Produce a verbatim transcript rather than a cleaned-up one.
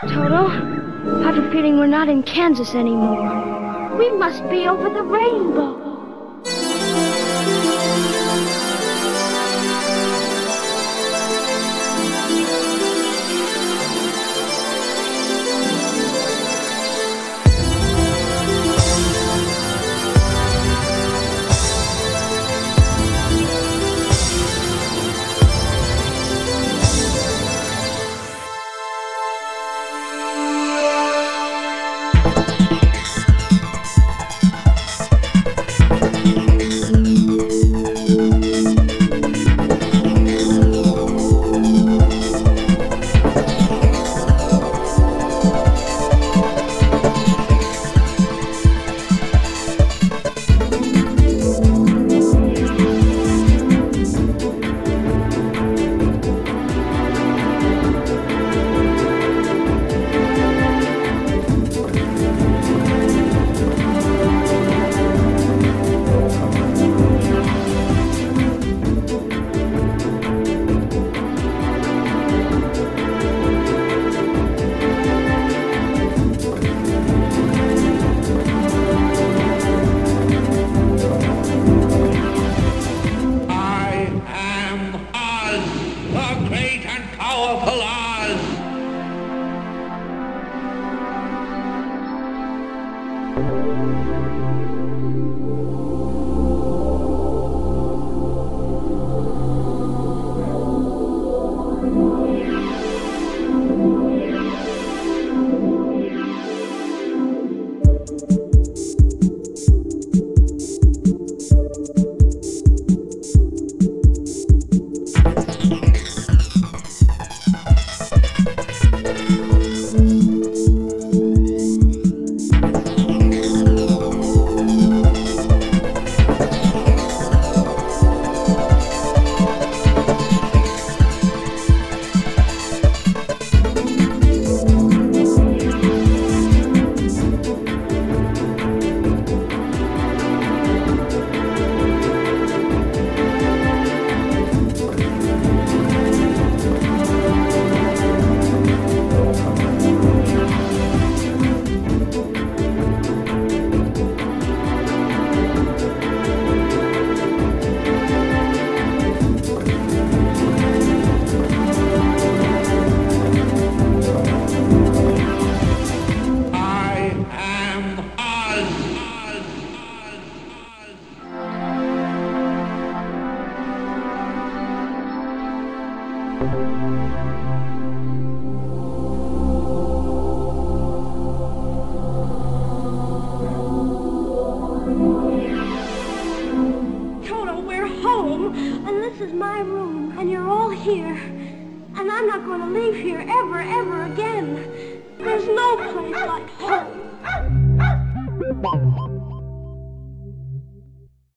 Toto, I have a feeling we're not in Kansas anymore. We must be over the rainbow. Toto, we're home, and this is my room, and you're all here. And I'm not going to leave here ever, ever again. There's no place like home.